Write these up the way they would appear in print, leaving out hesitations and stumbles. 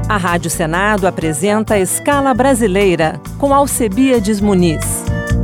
A Rádio Senado apresenta a Escala Brasileira, com Alcebiades Muniz.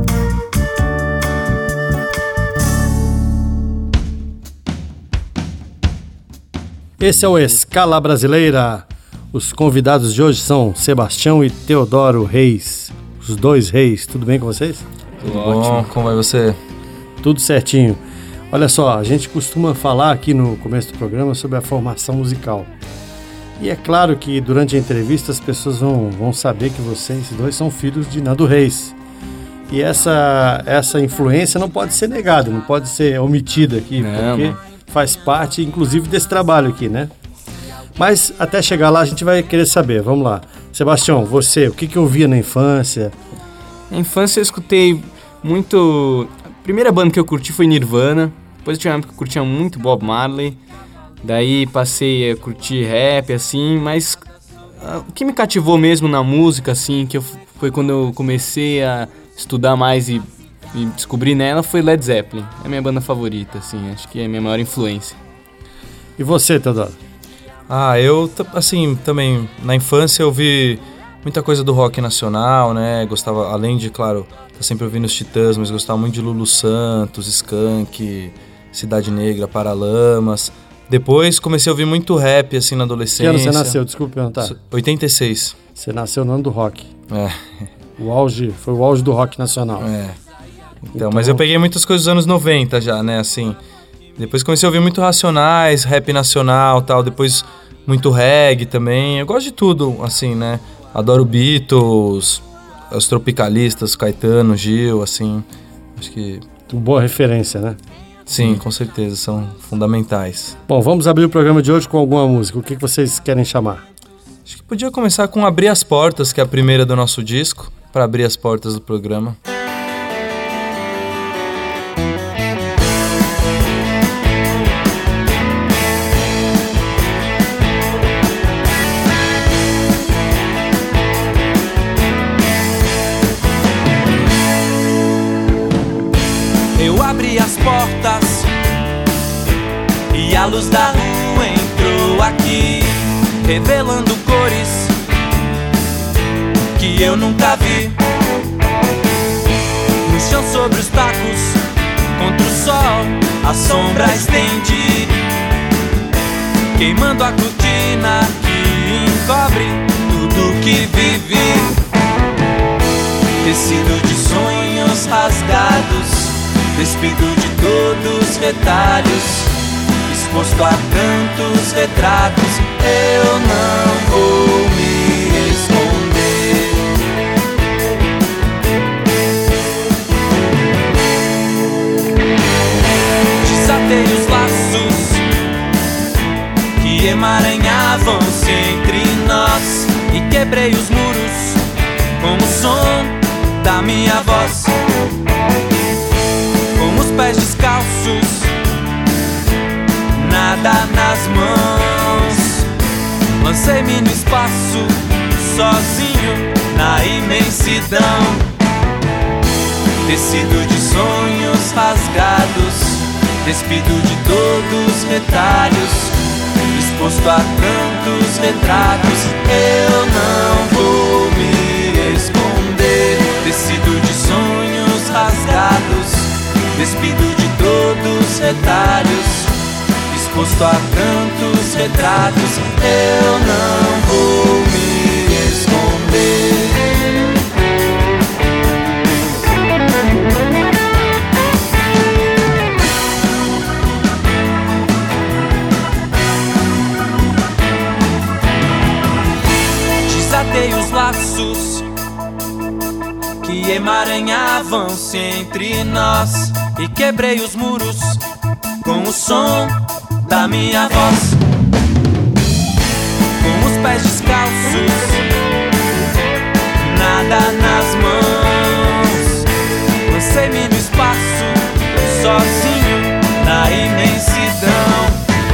Esse é o Escala Brasileira. Os convidados de hoje são Sebastião e Teodoro Reis, os dois reis. Tudo bem com vocês? Tudo ótimo. Como vai você? Tudo certinho. Olha só, a gente costuma falar aqui no começo do programa sobre a formação musical. E é claro que durante a entrevista as pessoas vão saber que vocês dois são filhos de Nando Reis. E essa influência não pode ser negada, não pode ser omitida aqui, porque faz parte, inclusive, desse trabalho aqui, né? Mas até chegar lá a gente vai querer saber. Vamos lá. Sebastião, você, o que ouvia na infância? Na infância eu escutei muito... A primeira banda que eu curti foi Nirvana. Depois eu tinha uma época que eu curtia muito Bob Marley. Daí passei a curtir rap, assim, mas o que me cativou mesmo na música, assim, foi quando eu comecei a estudar mais e descobrir nela, foi Led Zeppelin. É a minha banda favorita, assim, acho que é a minha maior influência. E você, Teodoro? Eu, assim, também, na infância eu ouvi muita coisa do rock nacional, né, gostava, além de, claro, tá sempre ouvindo os Titãs, mas gostava muito de Lulu Santos, Skank, Cidade Negra, Paralamas. Depois comecei a ouvir muito rap, assim, na adolescência. Que ano você nasceu? Desculpa perguntar. 86. Você nasceu no ano do rock. É. Foi o auge do rock nacional. É. Então, mas eu peguei muitas coisas dos anos 90 já, né, assim. Depois comecei a ouvir muito Racionais, rap nacional, tal. Depois muito reggae também. Eu gosto de tudo, assim, né. Adoro Beatles, os Tropicalistas, Caetano, Gil, assim. Acho que... Boa referência, né? Sim, com certeza, são fundamentais. Bom, vamos abrir o programa de hoje com alguma música. O que vocês querem chamar? Acho que podia começar com Abrir as Portas, que é a primeira do nosso disco, para abrir as portas do programa. Eu abri as portas e a luz da rua entrou aqui, revelando cores que eu nunca vi. No chão sobre os tacos, contra o sol, a sombra estende, queimando a cortina que encobre tudo que vivi. Tecido de sonhos rasgados, despido de todos os retalhos, exposto a tantos retratos, eu não vou me esconder. Desatei os laços que emaranhavam-se entre nós e quebrei os muros com o som da minha voz. Com os pés descalços, nada nas mãos, lancei-me no espaço, sozinho na imensidão. Tecido de sonhos rasgados, despido de todos os retalhos, exposto a tantos retratos, eu não vou me esconder. Tecido de sonhos rasgados, despido de todos os retalhos, exposto a tantos retratos, eu não vou me esconder. Desatei os laços que emaranhavam-se entre nós e quebrei os muros com o som da minha voz. Com os pés descalços, nada nas mãos, lancei-me no espaço, sozinho na imensidão.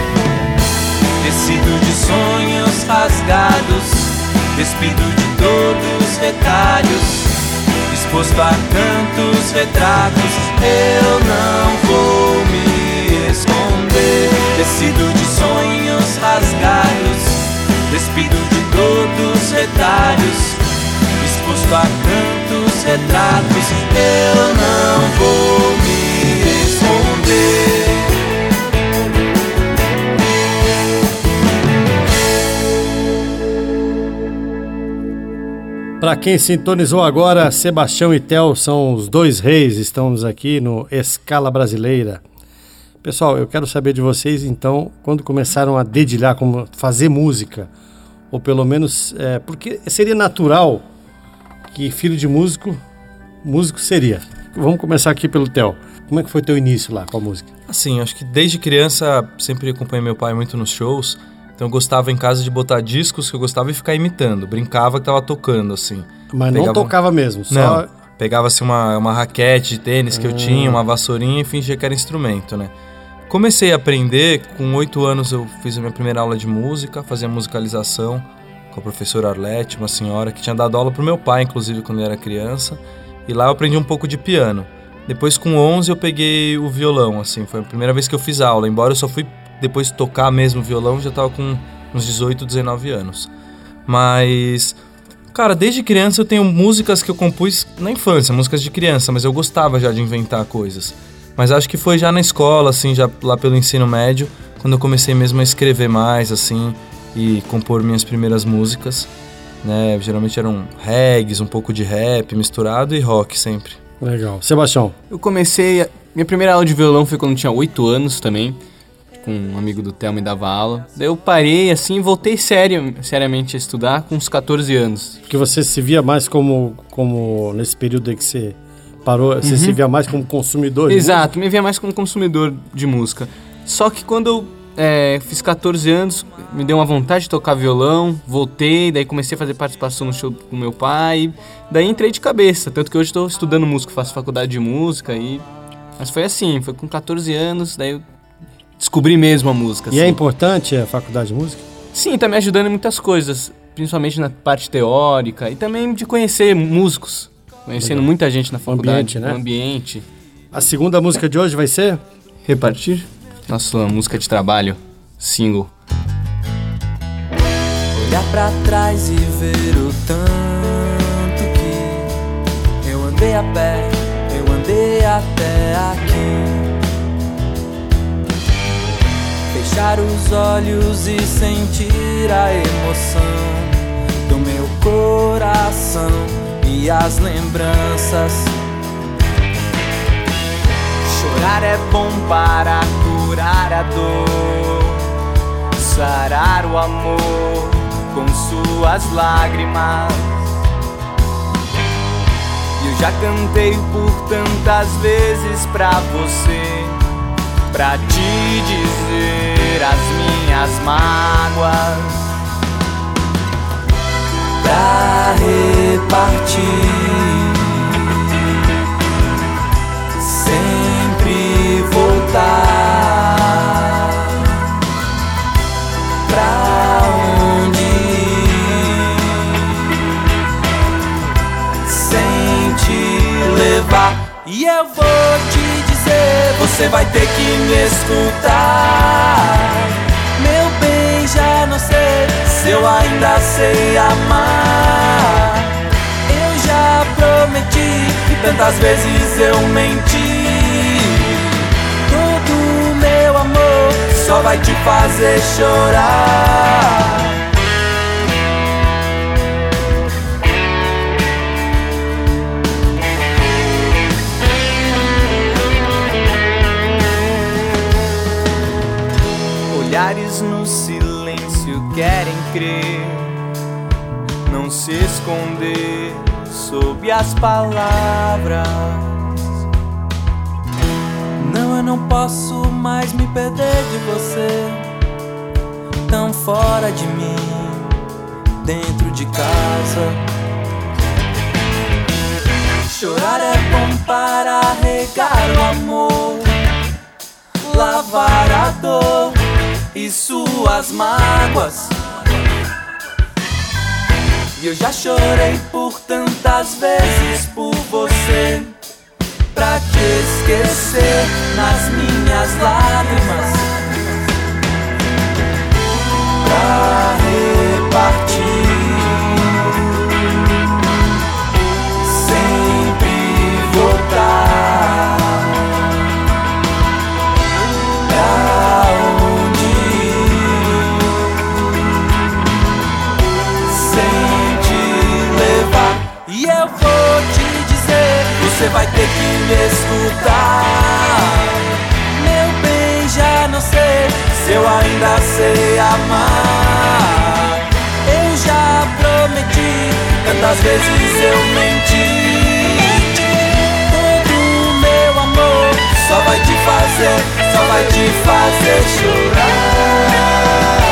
Tecido de sonhos rasgados, despido de todos os retalhos, exposto a tantos retratos, eu não vou me esconder. Tecido de sonhos rasgados, despido de todos retalhos, exposto a tantos retratos, eu não vou me esconder. Para quem sintonizou agora, Sebastião e Theo são os dois reis, estamos aqui no Escala Brasileira. Pessoal, eu quero saber de vocês, então, quando começaram a dedilhar, como fazer música, ou pelo menos, porque seria natural que filho de músico seria. Vamos começar aqui pelo Theo. Como é que foi teu início lá com a música? Assim, acho que desde criança sempre acompanhei meu pai muito nos shows. Então eu gostava em casa de botar discos que eu gostava e ficar imitando. Brincava que tava tocando, assim. Mas não tocava mesmo? Só... Não, pegava-se uma raquete de tênis que eu tinha, uma vassourinha e fingia que era instrumento, né? Comecei a aprender, com 8 anos eu fiz a minha primeira aula de música, fazia musicalização com a professora Arlete, uma senhora que tinha dado aula pro meu pai, inclusive, quando eu era criança. E lá eu aprendi um pouco de piano. Depois, com 11, eu peguei o violão, assim. Foi a primeira vez que eu fiz aula, embora eu só fui depois tocar mesmo violão, já tava com uns 18, 19 anos. Mas, cara, desde criança eu tenho músicas que eu compus na infância, músicas de criança, mas eu gostava já de inventar coisas. Mas acho que foi já na escola, assim, já lá pelo ensino médio, quando eu comecei mesmo a escrever mais, assim, e compor minhas primeiras músicas, né? Geralmente eram reggaes, um pouco de rap misturado e rock sempre. Legal. Sebastião? Eu comecei... Minha primeira aula de violão foi quando eu tinha 8 anos também, com um amigo do Theo me dava aula. Daí eu parei assim e voltei seriamente a estudar com uns 14 anos. Porque você se via mais como nesse período aí que você parou, você se via mais como consumidor? Exato, me via mais como consumidor de música. Só que quando eu fiz 14 anos, me deu uma vontade de tocar violão, voltei, daí comecei a fazer participação no show com meu pai, daí entrei de cabeça, tanto que hoje estou estudando música, faço faculdade de música, mas foi assim, foi com 14 anos, daí eu descobri mesmo a música. E assim. É importante a faculdade de música? Sim, tá me ajudando em muitas coisas, principalmente na parte teórica e também de conhecer músicos, conhecendo muita gente na faculdade, no ambiente. A segunda música de hoje vai ser? Repartir? Nossa música de trabalho, single. Olhar pra trás e ver o tanto que eu andei a pé, eu andei até aqui. Fechar os olhos e sentir a emoção do meu coração e as lembranças. Chorar é bom para curar a dor, sarar o amor com suas lágrimas. E eu já cantei por tantas vezes pra você, pra te dizer as minhas mágoas, pra repartir, sempre voltar pra onde ir, sem te levar. E eu vou te dizer, você vai ter que me escutar. Meu bem, já não sei se eu ainda sei amar. Eu já prometi e tantas vezes eu menti. Todo meu amor só vai te fazer chorar. Olhares no silêncio querem crer, não se esconder sob as palavras. Não, eu não posso mais me perder de você, tão fora de mim, dentro de casa. Chorar é bom para regar o amor, lavar a dor e suas mágoas. E eu já chorei por tantas vezes por você, pra te esquecer nas minhas lágrimas, pra repartir, amar. Eu já prometi, tantas vezes eu menti. Todo meu amor só vai te fazer chorar.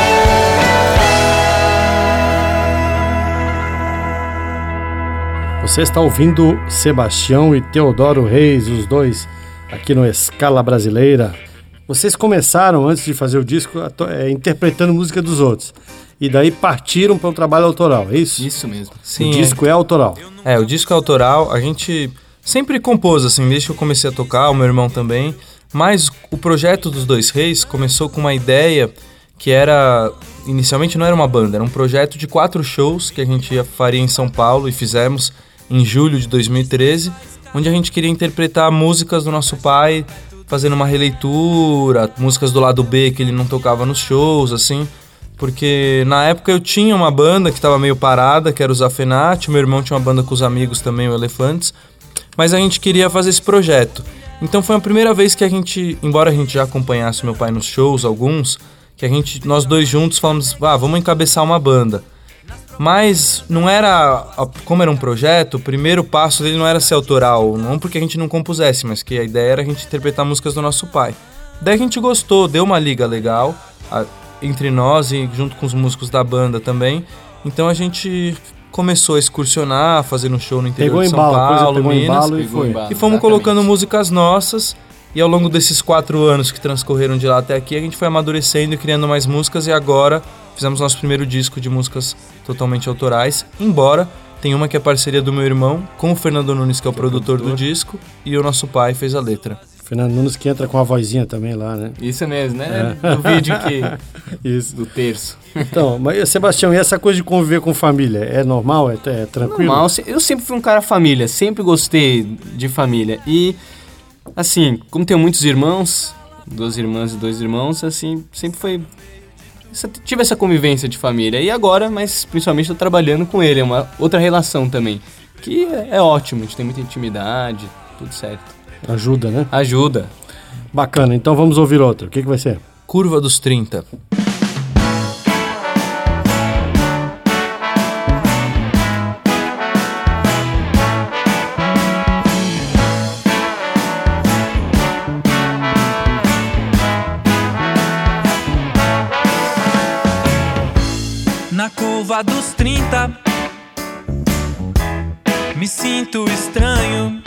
Você está ouvindo Sebastião e Teodoro Reis, os dois aqui no Escala Brasileira. Vocês começaram, antes de fazer o disco, interpretando música dos outros. E daí partiram para um trabalho autoral, é isso? Isso mesmo. Sim, o disco é autoral. O disco é autoral. A gente sempre compôs, assim, desde que eu comecei a tocar, o meu irmão também. Mas o projeto dos Dois Reis começou com uma ideia que era... Inicialmente não era uma banda, era um projeto de 4 shows que a gente faria em São Paulo e fizemos em julho de 2013, onde a gente queria interpretar músicas do nosso pai, fazendo uma releitura, músicas do lado B que ele não tocava nos shows, assim, porque na época eu tinha uma banda que estava meio parada, que era o Zafenati, meu irmão tinha uma banda com os amigos também, o Elefantes, mas a gente queria fazer esse projeto. Então foi a primeira vez que a gente, embora a gente já acompanhasse meu pai nos shows, alguns, que nós dois juntos falamos, vamos encabeçar uma banda. Mas não era, como era um projeto, o primeiro passo dele não era ser autoral, não porque a gente não compusesse, mas que a ideia era a gente interpretar músicas do nosso pai. Daí a gente gostou, deu uma liga legal entre nós e junto com os músicos da banda também. Então a gente começou a excursionar, fazendo um show no interior de São Paulo, Minas, e fomos colocando músicas nossas. E ao longo desses 4 anos que transcorreram de lá até aqui, a gente foi amadurecendo e criando mais músicas, e agora fizemos nosso primeiro disco de músicas totalmente autorais, embora tenha uma que é parceria do meu irmão com o Fernando Nunes, que é o produtor do disco, e o nosso pai fez a letra. Fernando Nunes que entra com a vozinha também lá, né? Isso mesmo, né? No vídeo Isso. do terço. Então, mas Sebastião, e essa coisa de conviver com família, é normal? É tranquilo? Normal, eu sempre fui um cara família, sempre gostei de família. E, assim, como tenho muitos irmãos, 2 irmãs e 2 irmãos, assim, sempre foi... Tive essa convivência de família. E agora, mas principalmente estou trabalhando com ele, é uma outra relação também. Que é ótimo, a gente tem muita intimidade, tudo certo. Ajuda, né? Ajuda. Bacana, então vamos ouvir outro. O que vai ser? Curva dos 30. Na curva dos 30, me sinto estranho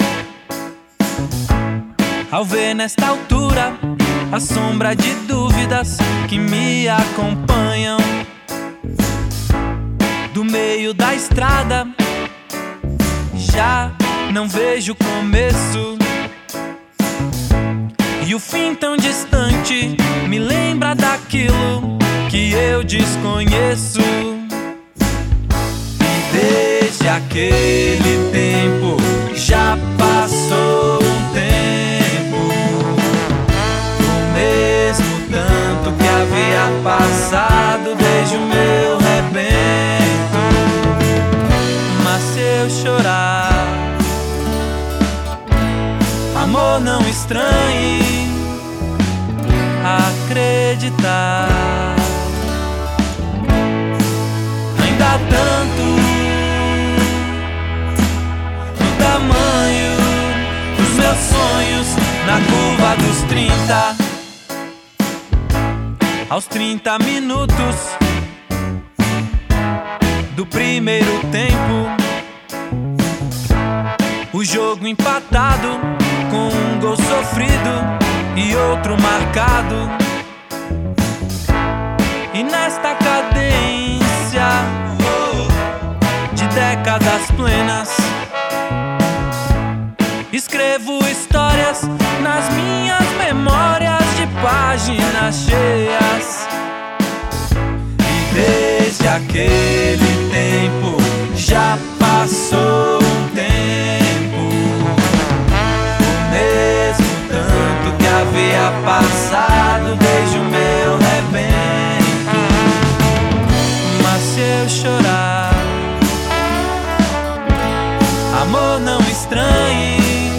ao ver nesta altura a sombra de dúvidas que me acompanham. Do meio da estrada já não vejo o começo, e o fim tão distante me lembra daquilo que eu desconheço. E desde aquele tempo já passou um tempo, o mesmo tanto que havia passado desde o meu rebento. Mas se eu chorar, amor, não estranhe acreditar. Ainda tanto no tamanho dos meus sonhos, na curva dos 30. Aos 30 minutos do primeiro tempo, o jogo empatado, com um gol sofrido e outro marcado. E nesta cadência de décadas plenas, escrevo histórias nas minhas memórias de páginas cheias. E desde aquele tempo já passou um tempo, o mesmo tanto que havia passado desde o meu rebento. Mas se eu chorar, amor, não estranhe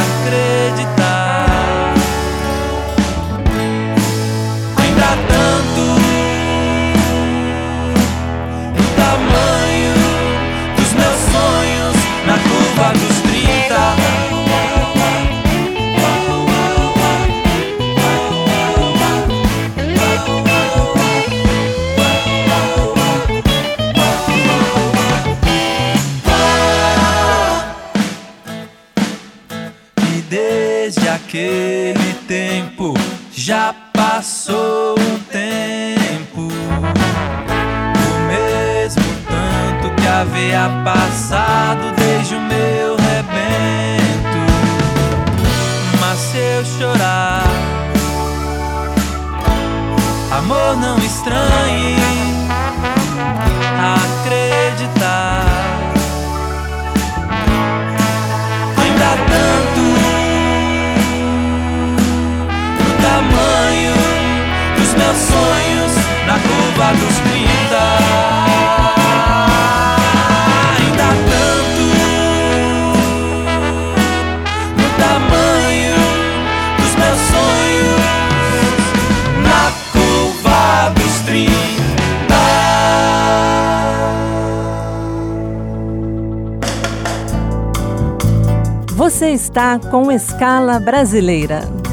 acreditar. Ainda tanto naquele tempo. Já passou um tempo, o mesmo tanto que havia passado desde o meu rebento. Mas se eu chorar, amor, não estranhe acreditar. Ainda há tanto no tamanho dos meus sonhos na curva dos 30. Ainda há tanto no tamanho dos meus sonhos na curva dos 30. Você está com Escala Brasileira.